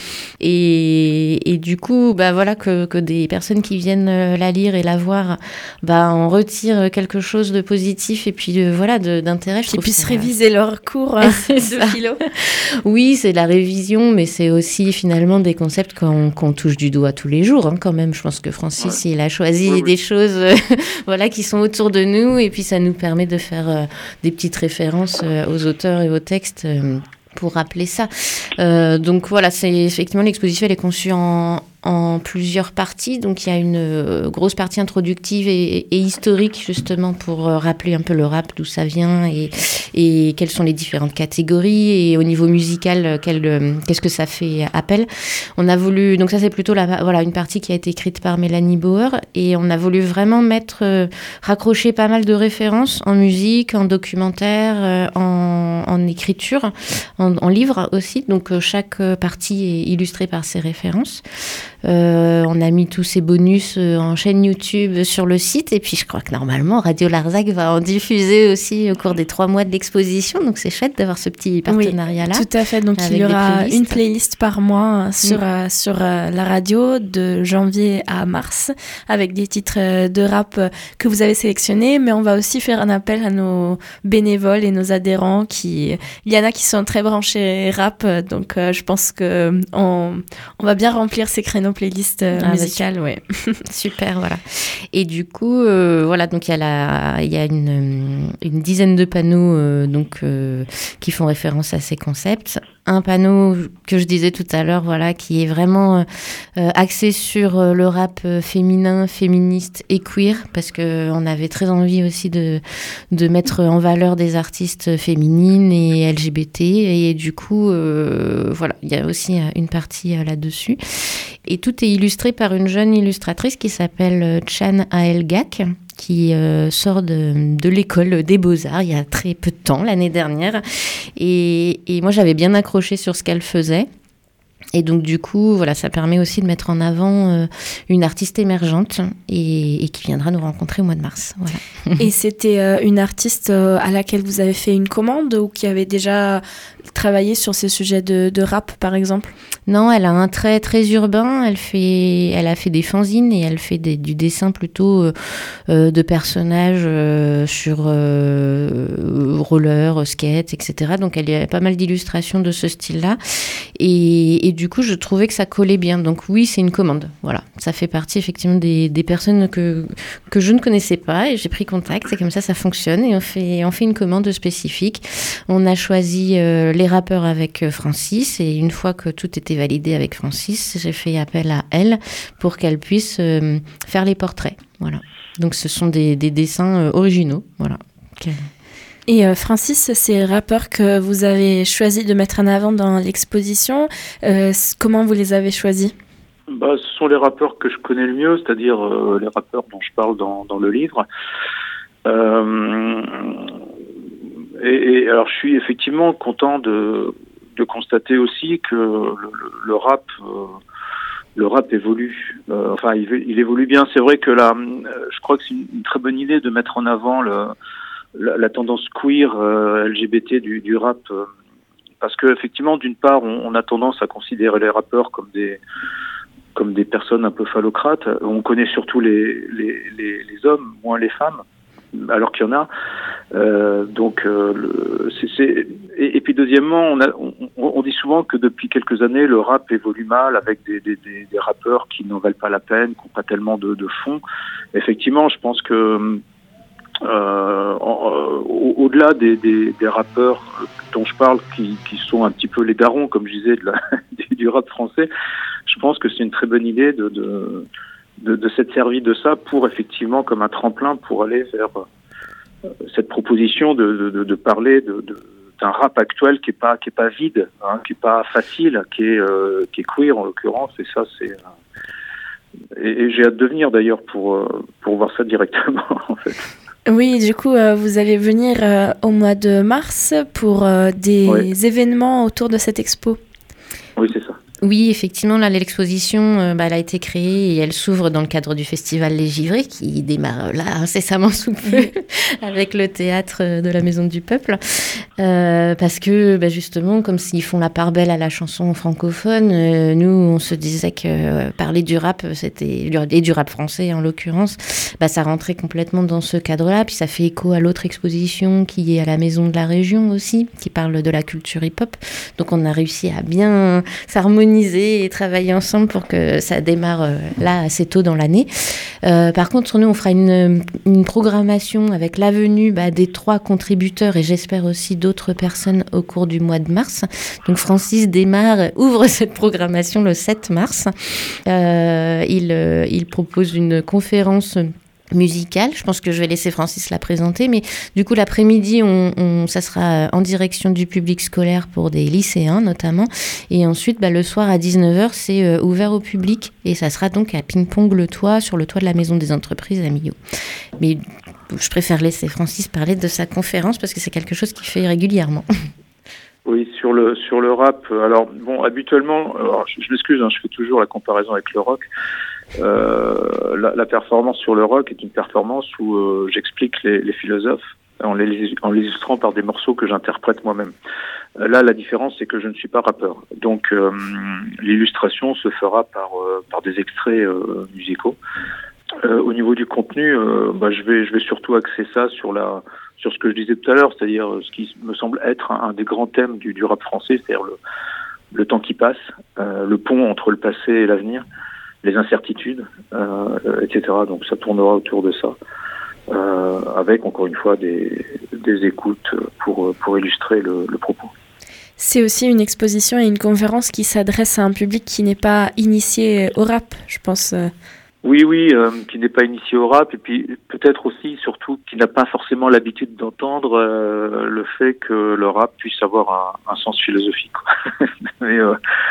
et du coup que des personnes qui viennent la lire et la voir en retirent quelque chose de positif, et puis d'intérêt. Qu'ils puissent réviser leur cours de philo. Oui, c'est de la révision, mais c'est aussi finalement des concepts qu'on touche du doigt tous les jours, quand même. Je pense que Francis, il a choisi des choses qui sont autour de nous, et puis ça nous permet de faire des petites références aux auteurs et aux textes pour rappeler ça. Donc c'est effectivement, l'exposition elle est conçue en plusieurs parties. Donc il y a une grosse partie introductive et historique, justement pour rappeler un peu le rap, d'où ça vient, et quelles sont les différentes catégories, et au niveau musical qu'est-ce que ça fait appel. On a voulu, donc ça c'est plutôt une partie qui a été écrite par Mélanie Bauer, et on a voulu vraiment raccrocher pas mal de références en musique, en documentaire, en écriture, en livre aussi. Donc chaque partie est illustrée par ses références. On a mis tous ces bonus en chaîne YouTube sur le site, et puis je crois que normalement Radio Larzac va en diffuser aussi au cours des 3 mois de l'exposition, donc c'est chouette d'avoir ce petit partenariat-là. Oui, tout à fait, donc il y aura une playlist par mois sur la radio de janvier à mars, avec des titres de rap que vous avez sélectionnés, mais on va aussi faire un appel à nos bénévoles et nos adhérents il y en a qui sont très branchés rap, donc je pense qu'on va bien remplir ces créneaux playlist musicale, ouais. Super, voilà. Et du coup, donc il y a une dizaine de panneaux qui font référence à ces concepts. Un panneau que je disais tout à l'heure, qui est vraiment axé sur le rap féminin, féministe et queer, parce qu'on avait très envie aussi de mettre en valeur des artistes féminines et LGBT, et du coup, il y a aussi une partie là-dessus. Et tout est illustré par une jeune illustratrice qui s'appelle Chan Aelgak, qui sort de l'école des Beaux-Arts il y a très peu de temps, l'année dernière. Et moi, j'avais bien accroché sur ce qu'elle faisait. Et donc, du coup, ça permet aussi de mettre en avant une artiste émergente et qui viendra nous rencontrer au mois de mars. Voilà. Et c'était une artiste à laquelle vous avez fait une commande, ou qui avait déjà travaillé sur ces sujets de rap, par exemple ? Non, elle a un trait très urbain. Elle a fait des fanzines, et elle fait du dessin plutôt de personnages sur roller, skate, etc. Donc, elle a pas mal d'illustrations de ce style-là. Et du coup, je trouvais que ça collait bien. Donc oui, c'est une commande. Voilà, ça fait partie effectivement des personnes que je ne connaissais pas, et j'ai pris contact. C'est comme ça fonctionne, et on fait une commande spécifique. On a choisi les rappeurs avec Francis, et une fois que tout était validé avec Francis, j'ai fait appel à elle pour qu'elle puisse faire les portraits. Voilà. Donc ce sont des dessins originaux. Voilà. Okay. Et Francis, ces rappeurs que vous avez choisi de mettre en avant dans l'exposition, comment vous les avez choisis ? Ce sont les rappeurs que je connais le mieux, c'est-à-dire les rappeurs dont je parle dans le livre. Et alors je suis effectivement content de de constater aussi que le rap évolue. Enfin, il évolue bien. C'est vrai que là, je crois que c'est une très bonne idée de mettre en avant la tendance queer LGBT du rap, parce que effectivement, d'une part, on a tendance à considérer les rappeurs comme des personnes un peu phallocrates. On connaît surtout les hommes, moins les femmes, alors qu'il y en a. Et puis deuxièmement, on dit souvent que depuis quelques années, le rap évolue mal avec des rappeurs qui n'en valent pas la peine, qui n'ont pas tellement de fond. Effectivement, je pense que au-delà des rappeurs dont je parle, qui sont un petit peu les darons, comme je disais, du rap français, je pense que c'est une très bonne idée de s'être servi de ça pour effectivement comme un tremplin pour aller vers cette proposition de parler d'un rap actuel qui est pas vide, hein, qui est pas facile, qui est queer en l'occurrence, et ça c'est et j'ai hâte de venir d'ailleurs pour voir ça directement en fait. Oui, du coup, vous allez venir au mois de mars pour des événements autour de cette expo. Oui, c'est ça. Oui, effectivement, là, l'exposition, elle a été créée et elle s'ouvre dans le cadre du festival Les Givrés, qui démarre là incessamment sous peu avec le théâtre de la Maison du Peuple. Parce que, justement, comme s'ils font la part belle à la chanson francophone, nous, on se disait que parler du rap, et du rap français en l'occurrence, ça rentrait complètement dans ce cadre-là. Puis ça fait écho à l'autre exposition qui est à la Maison de la Région aussi, qui parle de la culture hip-hop. Donc on a réussi à bien s'harmoniser et travailler ensemble pour que ça démarre là assez tôt dans l'année. Par contre, nous, on fera une programmation avec la venue des 3 contributeurs et j'espère aussi d'autres personnes au cours du mois de mars. Donc Francis ouvre cette programmation le 7 mars. Il propose une conférence musicale. Je pense que je vais laisser Francis la présenter, mais du coup l'après-midi, ça sera en direction du public scolaire pour des lycéens notamment, et ensuite le soir à 19h, c'est ouvert au public et ça sera donc à Ping-Pong sur le toit de la Maison des Entreprises à Millau. Mais je préfère laisser Francis parler de sa conférence parce que c'est quelque chose qu'il fait régulièrement. Oui, sur le rap. Alors bon, habituellement, je m'excuse, je fais toujours la comparaison avec le rock. La performance sur le rock est une performance où j'explique les philosophes en les illustrant par des morceaux que j'interprète moi-même. Là, la différence, c'est que je ne suis pas rappeur. Donc, l'illustration se fera par des extraits musicaux. Au niveau du contenu, je vais surtout axer ça sur ce que je disais tout à l'heure, c'est-à-dire ce qui me semble être un des grands thèmes du rap français, c'est-à-dire le temps qui passe, le pont entre le passé et l'avenir, les incertitudes, etc. Donc ça tournera autour de ça, avec encore une fois des écoutes pour illustrer le propos. C'est aussi une exposition et une conférence qui s'adresse à un public qui n'est pas initié au rap, je pense. Oui, qui n'est pas initié au rap, et puis peut-être aussi, surtout, qui n'a pas forcément l'habitude d'entendre le fait que le rap puisse avoir un sens philosophique. Mais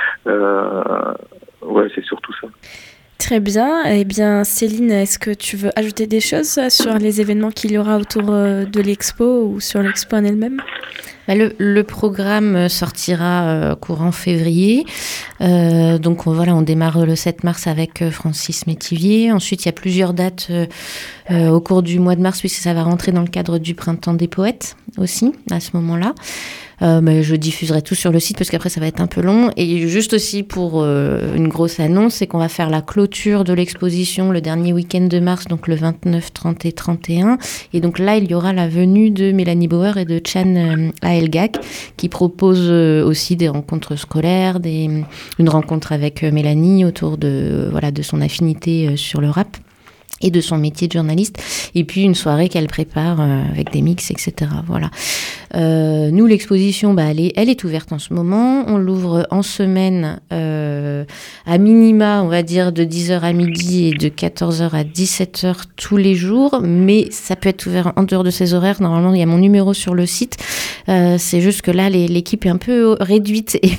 c'est surtout ça. Très bien. Eh bien, Céline, est-ce que tu veux ajouter des choses sur les événements qu'il y aura autour de l'expo ou sur l'expo en elle-même ? Le programme sortira courant février. Donc on démarre le 7 mars avec Francis Métivier. Ensuite, il y a plusieurs dates au cours du mois de mars, puisque ça va rentrer dans le cadre du Printemps des Poètes aussi, à ce moment-là. Mais je diffuserai tout sur le site parce qu'après ça va être un peu long. Et juste aussi pour une grosse annonce, c'est qu'on va faire la clôture de l'exposition le dernier week-end de mars, donc le 29, 30 et 31. Et donc là, il y aura la venue de Mélanie Bauer et de Chan Aelgak qui proposent aussi des rencontres scolaires, une rencontre avec Mélanie autour de son affinité sur le rap et de son métier de journaliste, et puis une soirée qu'elle prépare avec des mix, etc. Voilà. Nous, l'exposition, elle est ouverte en ce moment. On l'ouvre en semaine, à minima, on va dire, de 10h à midi et de 14h à 17h tous les jours, mais ça peut être ouvert en dehors de ces horaires. Normalement, il y a mon numéro sur le site. C'est juste que là, l'équipe est un peu réduite, et puis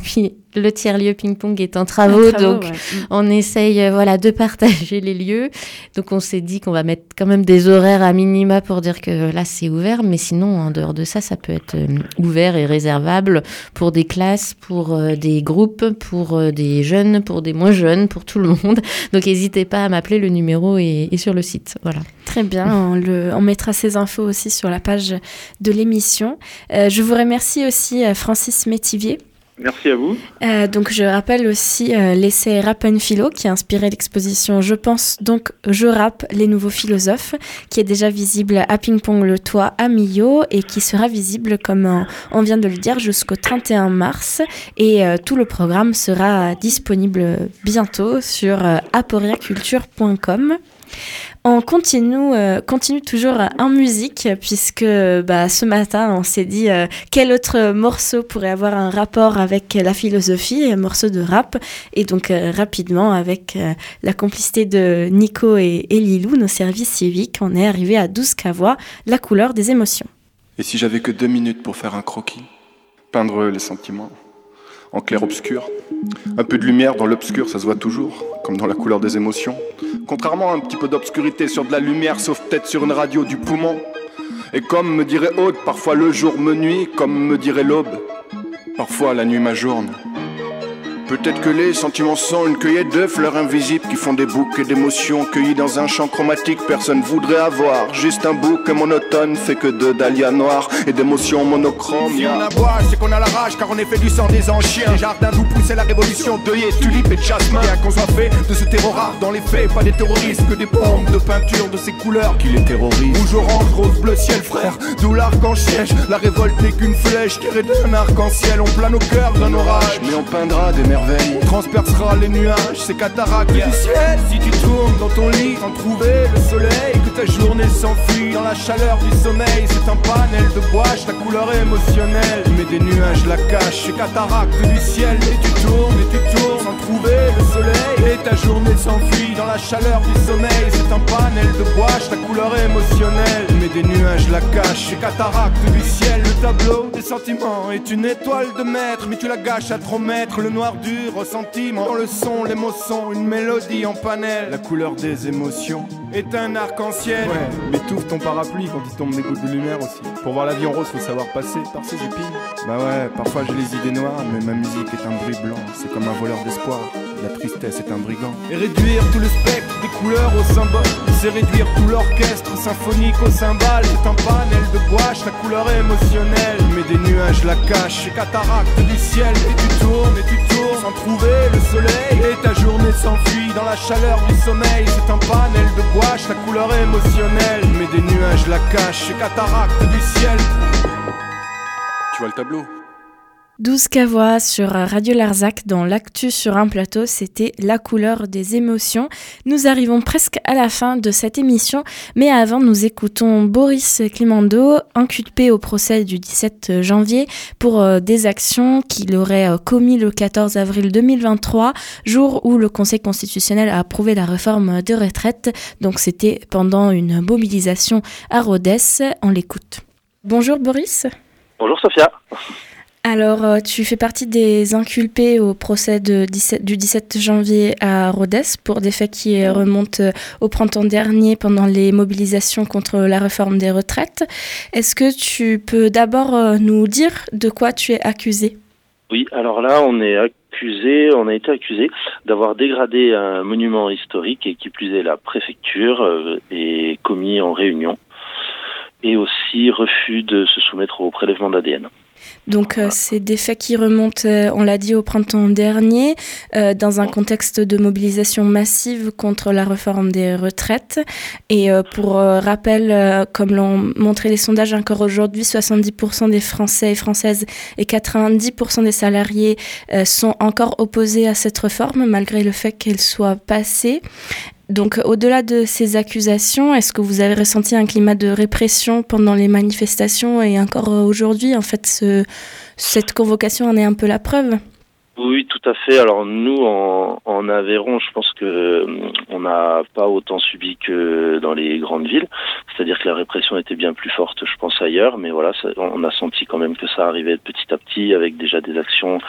le tiers-lieu ping-pong est en travaux, donc on essaye de partager les lieux. Donc on s'est dit qu'on va mettre quand même des horaires à minima pour dire que là c'est ouvert, mais sinon en dehors de ça, ça peut être ouvert et réservable pour des classes, pour des groupes, pour des jeunes, pour des moins jeunes, pour tout le monde. Donc n'hésitez pas à m'appeler, le numéro est sur le site. Voilà. Très bien, on mettra ces infos aussi sur la page de l'émission. Je vous remercie aussi Francis Métivier. Merci à vous. Donc je rappelle aussi l'essai Rap and Philo qui a inspiré l'exposition Je pense donc je rappe les nouveaux philosophes, qui est déjà visible à Ping-Pong le Toit à Millau et qui sera visible, comme on vient de le dire, jusqu'au 31 mars. Et tout le programme sera disponible bientôt sur aporiaculture.com. On continue toujours en musique, puisque ce matin, on s'est dit quel autre morceau pourrait avoir un rapport avec la philosophie, un morceau de rap. Et donc, rapidement, avec la complicité de Nico et Lilou, nos services civiques, on est arrivé à 12 Cavois, la couleur des émotions. Et si j'avais que 2 minutes pour faire un croquis, peindre les sentiments en clair-obscur. Un peu de lumière dans l'obscur, ça se voit toujours, comme dans la couleur des émotions. Contrairement à un petit peu d'obscurité sur de la lumière, sauf peut-être sur une radio du poumon. Et comme me dirait Aude, parfois le jour me nuit, comme me dirait l'aube, parfois la nuit m'ajourne. Peut-être que les sentiments sont une cueillette de fleurs invisibles qui font des bouquets d'émotions cueillies dans un champ chromatique. Personne voudrait avoir juste un bouquet monotone fait que de dahlias noirs et d'émotions monochromes. Si on a bois, c'est qu'on a la rage car on est fait du sang des anciens. Les jardins d'où poussait la révolution, d'œillets, tulipes et de jasmin. Bien qu'on soit fait de ce terreau rare dans les faits, pas des terroristes, que des bombes de peinture de ces couleurs qui les terrorisent. Rouge, orange, rose, bleu, ciel, frère, d'où l'arc-en-ciel. La révolte n'est qu'une flèche tirée d'un arc-en-ciel. On plane au cœur d'un orage, mais on peindra des merveilles. On transpercera les nuages, ces cataractes du ciel. Si tu tournes dans ton lit sans trouver le soleil, que ta journée s'enfuit dans la chaleur du sommeil, c'est un panel de gouache, ta couleur émotionnelle. Mais des nuages la cachent, ces cataractes du ciel. Et tu tournes sans trouver le soleil, et ta journée s'enfuit dans la chaleur du sommeil, c'est un panel de gouache, ta couleur émotionnelle. Mais des nuages la cachent, ces cataractes du ciel. Le tableau des sentiments est une étoile de maître, mais tu la gâches à trop mettre le noir du ressentiment. Dans le son, l'émotion, une mélodie en panel. La couleur des émotions est un arc-en-ciel. Ouais, mais t'ouvres ton parapluie quand il tombe des gouttes de lumière aussi. Pour voir la vie en rose, faut savoir passer par ses épines. Bah ouais, parfois j'ai les idées noires, mais ma musique est un bruit blanc. C'est comme un voleur d'espoir, la tristesse est un brigand. Et réduire tout le spectre des couleurs au symbole, c'est réduire tout l'orchestre symphonique au cymbale. C'est un panel de gouache, la couleur émotionnelle. Mais des nuages la cachent, ces cataractes du ciel. Et tu tournes sans trouver le soleil, et ta journée s'enfuit dans la chaleur du sommeil. C'est un panel de gouache, la couleur émotionnelle. Mais des nuages la cachent, ces cataractes du ciel. Tu vois le tableau ? 12 Cavois sur Radio Larzac dans l'actu sur un plateau, c'était la couleur des émotions. Nous arrivons presque à la fin de cette émission, mais avant nous écoutons Boris Climando, inculpé au procès du 17 janvier pour des actions qu'il aurait commis le 14 avril 2023, jour où le Conseil constitutionnel a approuvé la réforme de retraite. Donc c'était pendant une mobilisation à Rodez. On l'écoute. Bonjour Boris. Bonjour Sophia. Alors, tu fais partie des inculpés au procès du 17 janvier à Rodez pour des faits qui remontent au printemps dernier pendant les mobilisations contre la réforme des retraites. Est-ce que tu peux d'abord nous dire de quoi tu es accusé ? Oui, alors là, on a été accusé d'avoir dégradé un monument historique et qui plus est la préfecture et commis en réunion, et aussi refus de se soumettre au prélèvement d'ADN. Donc c'est des faits qui remontent, on l'a dit, au printemps dernier, dans un contexte de mobilisation massive contre la réforme des retraites. Et pour rappel, comme l'ont montré les sondages encore aujourd'hui, 70% des Français et Françaises et 90% des salariés sont encore opposés à cette réforme, malgré le fait qu'elle soit passée. Donc, au-delà de ces accusations, est-ce que vous avez ressenti un climat de répression pendant les manifestations et encore aujourd'hui, en fait, cette convocation en est un peu la preuve ? Oui, tout à fait. Alors nous, en Aveyron, je pense que on n'a pas autant subi que dans les grandes villes. C'est-à-dire que la répression était bien plus forte, je pense, ailleurs. Mais voilà, on a senti quand même que ça arrivait petit à petit, avec déjà des actions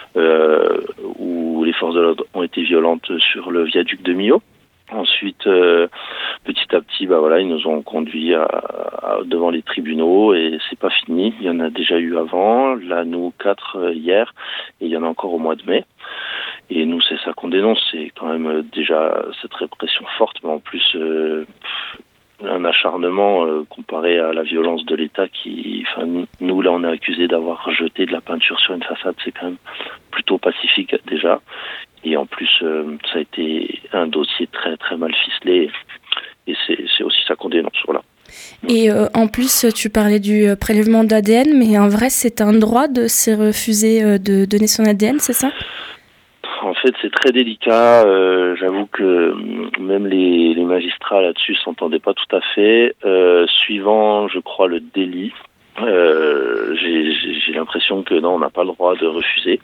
où les forces de l'ordre ont été violentes sur le viaduc de Millau. Ensuite, petit à petit, ils nous ont conduits devant les tribunaux et c'est pas fini. Il y en a déjà eu avant, là nous 4 hier et il y en a encore au mois de mai. Et nous c'est ça qu'on dénonce, c'est quand même déjà cette répression forte, mais en plus un acharnement comparé à la violence de l'État nous là on est accusé d'avoir jeté de la peinture sur une façade, c'est quand même plutôt pacifique déjà. Et en plus, ça a été un dossier très très mal ficelé. Et c'est aussi ça qu'on dénonce. Voilà. Et en plus, tu parlais du prélèvement d'ADN, mais en vrai, c'est un droit de se refuser de donner son ADN, c'est ça ? En fait, c'est très délicat. J'avoue que même les magistrats là-dessus s'entendaient pas tout à fait. Suivant, je crois, le délit, j'ai l'impression que non, on n'a pas le droit de refuser.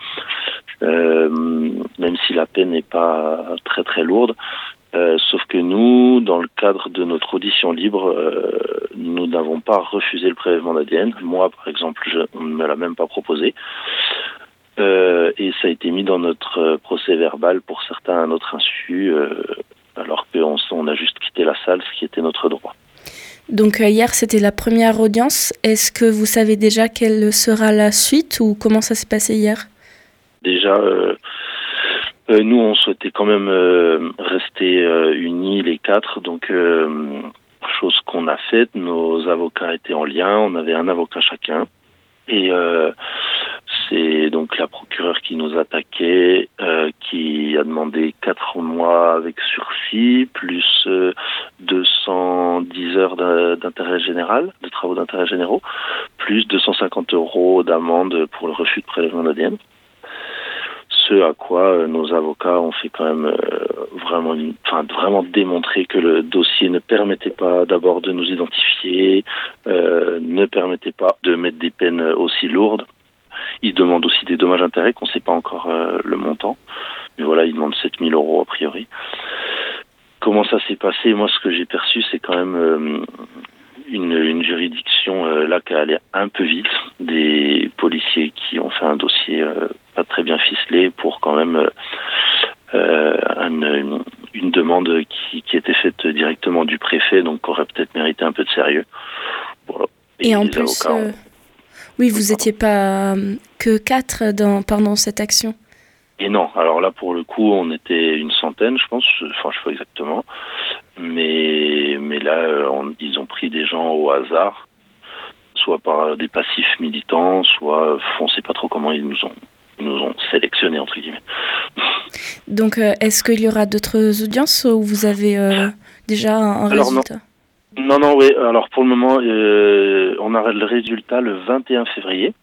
Même si la peine n'est pas très très lourde, sauf que nous, dans le cadre de notre audition libre, nous n'avons pas refusé le prélèvement d'ADN. Moi, par exemple, on ne me l'a même pas proposé. Et ça a été mis dans notre procès verbal pour certains à notre insu, alors qu'on a juste quitté la salle, ce qui était notre droit. Donc hier, c'était la première audience. Est-ce que vous savez déjà quelle sera la suite ou comment ça s'est passé hier ? Déjà, nous, on souhaitait quand même rester unis les 4, donc chose qu'on a faite. Nos avocats étaient en lien, on avait un avocat chacun. Et c'est donc la procureure qui nous attaquait, qui a demandé 4 mois avec sursis, plus 210 heures d'intérêt général, de travaux d'intérêt généraux, plus 250 € d'amende pour le refus de prélèvement d'ADN. Ce à quoi nos avocats ont fait quand même vraiment démontrer que le dossier ne permettait pas d'abord de nous identifier, ne permettait pas de mettre des peines aussi lourdes. Ils demandent aussi des dommages-intérêts qu'on ne sait pas encore le montant. Mais voilà, ils demandent 7 000 € a priori. Comment ça s'est passé ? Moi, ce que j'ai perçu, c'est quand même une juridiction là qui allait un peu vite, des policiers qui ont fait un dossier pas très bien ficelé pour quand même une demande qui était faite directement du préfet, donc aurait peut-être mérité un peu de sérieux. Voilà. Et en plus, oui, vous n'étiez pas que 4 pendant cette action. Et non, alors là pour le coup on était une centaine je pense, je sais pas exactement, mais là ils ont pris des gens au hasard, soit par des passifs militants, soit on ne sait pas trop comment ils nous ont sélectionnés entre guillemets. Donc est-ce qu'il y aura d'autres audiences où vous avez déjà un résultat ? Non, oui, alors pour le moment on aura le résultat le 21 février.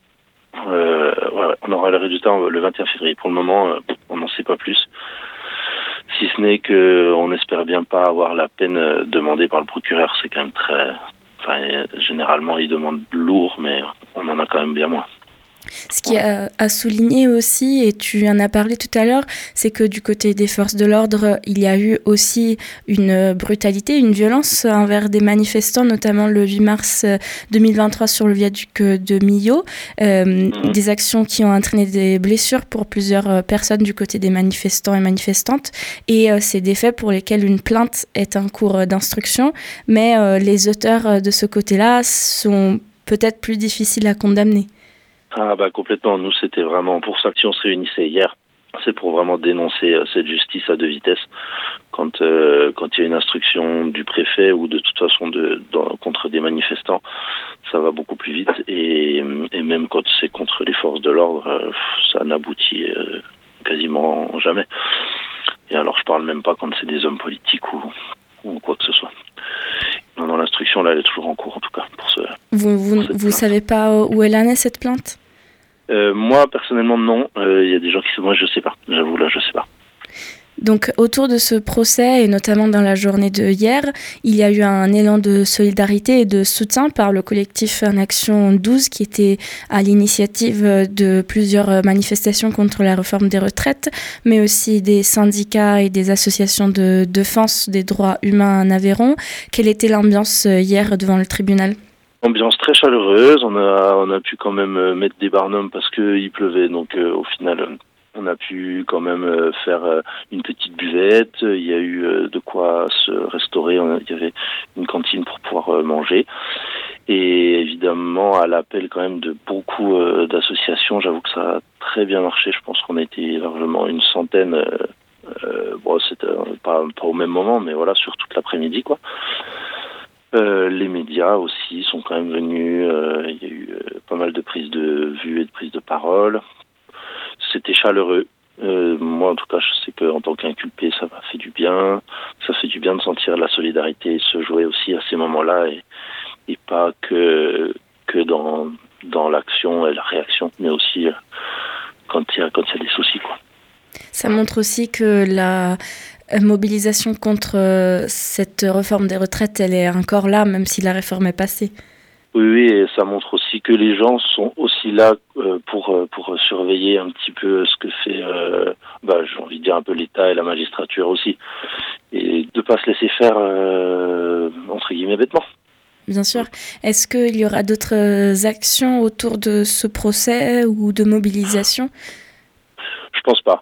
On aura le résultat le 21 février. Pour le moment, on n'en sait pas plus. Si ce n'est qu'on espère bien pas avoir la peine demandée par le procureur. C'est quand même très... généralement, il demande lourd, mais on en a quand même bien moins. Ce qui est à souligner aussi, et tu en as parlé tout à l'heure, c'est que du côté des forces de l'ordre, il y a eu aussi une brutalité, une violence envers des manifestants, notamment le 8 mars 2023 sur le viaduc de Millau. Des actions qui ont entraîné des blessures pour plusieurs personnes du côté des manifestants et manifestantes. Et c'est des faits pour lesquels une plainte est en cours d'instruction. Mais les auteurs de ce côté-là sont peut-être plus difficiles à condamner. Ah complètement, nous c'était vraiment pour ça que si on se réunissait hier, c'est pour vraiment dénoncer cette justice à 2 vitesses. Quand il y a une instruction du préfet ou de toute façon contre des manifestants, ça va beaucoup plus vite et même quand c'est contre les forces de l'ordre, ça n'aboutit quasiment jamais. Et alors je parle même pas quand c'est des hommes politiques ou quoi que ce soit. Non, l'instruction là elle est toujours en cours en tout cas pour ce. Vous savez pas où elle en est cette plainte ? Moi personnellement non. Il y a des gens qui moi je sais pas. J'avoue là je sais pas. Donc autour de ce procès, et notamment dans la journée de hier, il y a eu un élan de solidarité et de soutien par le collectif En Action 12 qui était à l'initiative de plusieurs manifestations contre la réforme des retraites, mais aussi des syndicats et des associations de défense des droits humains en Aveyron. Quelle était l'ambiance hier devant le tribunal ? Ambiance très chaleureuse, on a pu quand même mettre des barnums parce qu'il pleuvait, donc au final... On a pu quand même faire une petite buvette, il y a eu de quoi se restaurer, il y avait une cantine pour pouvoir manger. Et évidemment, à l'appel quand même de beaucoup d'associations, j'avoue que ça a très bien marché. Je pense qu'on a été largement une centaine, c'était pas au même moment, mais voilà, sur toute l'après-midi, quoi. Les médias aussi sont quand même venus, il y a eu pas mal de prises de vue et de prises de parole. C'était chaleureux. Moi, en tout cas, je sais qu'en tant qu'inculpé, ça m'a fait du bien. Ça fait du bien de sentir la solidarité se jouer aussi à ces moments-là et pas que dans l'action et la réaction, mais aussi quand il y a des soucis, quoi. Ça montre aussi que la mobilisation contre cette réforme des retraites, elle est encore là, même si la réforme est passée. Oui, et ça montre aussi que les gens sont aussi là pour surveiller un petit peu ce que fait, j'ai envie de dire un peu l'État et la magistrature aussi, et de pas se laisser faire entre guillemets bêtement. Bien sûr. Est-ce qu'il y aura d'autres actions autour de ce procès ou de mobilisation ? Je pense pas.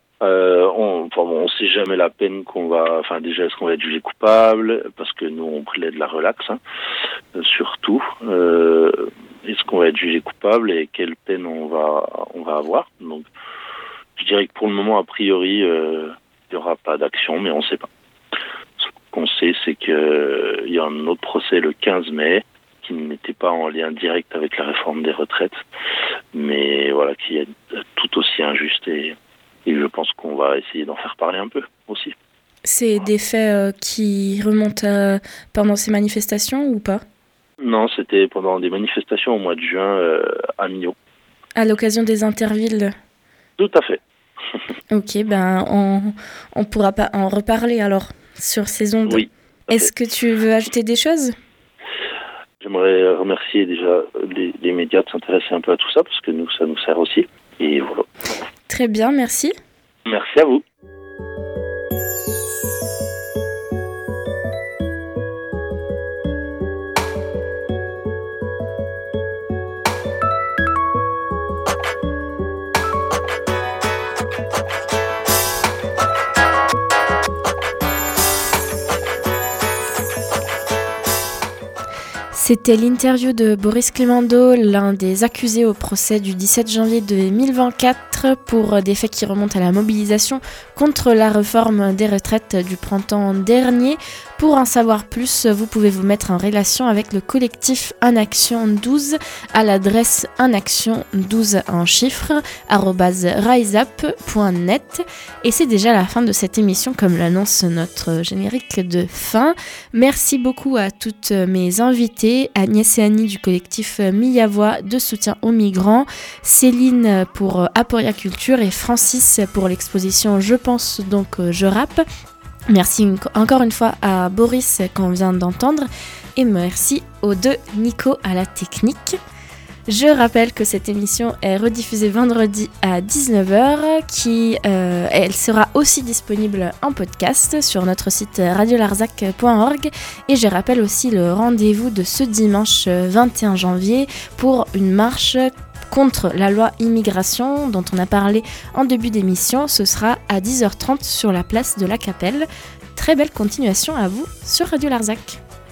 On sait jamais la peine qu'on va... Enfin, déjà, est-ce qu'on va être jugé coupable ? Parce que nous, on plaide la relaxe, surtout. Est-ce qu'on va être jugé coupable et quelle peine on va avoir ? Donc, je dirais que pour le moment, a priori, il n'y aura pas d'action, mais on ne sait pas. Ce qu'on sait, c'est qu'il y a un autre procès le 15 mai, qui n'était pas en lien direct avec la réforme des retraites, mais voilà, qui est tout aussi injuste et je pense qu'on va essayer d'en faire parler un peu aussi. C'est des faits qui remontent pendant ces manifestations ou pas ? Non, c'était pendant des manifestations au mois de juin à Millau. À l'occasion des intervilles ? Tout à fait. Ok, on pourra pas en reparler alors sur ces ondes. Oui. Est-ce que tu veux ajouter des choses ? J'aimerais remercier déjà les médias de s'intéresser un peu à tout ça, parce que nous, ça nous sert aussi. Et voilà. Très bien, merci. Merci à vous. C'était l'interview de Boris Clémendo, l'un des accusés au procès du 17 janvier 2024 pour des faits qui remontent à la mobilisation contre la réforme des retraites du printemps dernier. Pour en savoir plus, vous pouvez vous mettre en relation avec le collectif En Action 12 à l'adresse onaction12 en chiffres @riseup.net. Et c'est déjà la fin de cette émission, comme l'annonce notre générique de fin. Merci beaucoup à toutes mes invités, Agnès et Annie du collectif Miyavoie de soutien aux migrants, Céline pour Aporia Culture et Francis pour l'exposition Je pense donc je rappe. Merci encore une fois à Boris qu'on vient d'entendre et merci aux deux Nico à la technique. Je rappelle que cette émission est rediffusée vendredi à 19h, elle sera aussi disponible en podcast sur notre site radiolarzac.org et je rappelle aussi le rendez-vous de ce dimanche 21 janvier pour une marche contre la loi immigration dont on a parlé en début d'émission. Ce sera à 10h30 sur la place de la Capelle. Très belle continuation à vous sur Radio Larzac.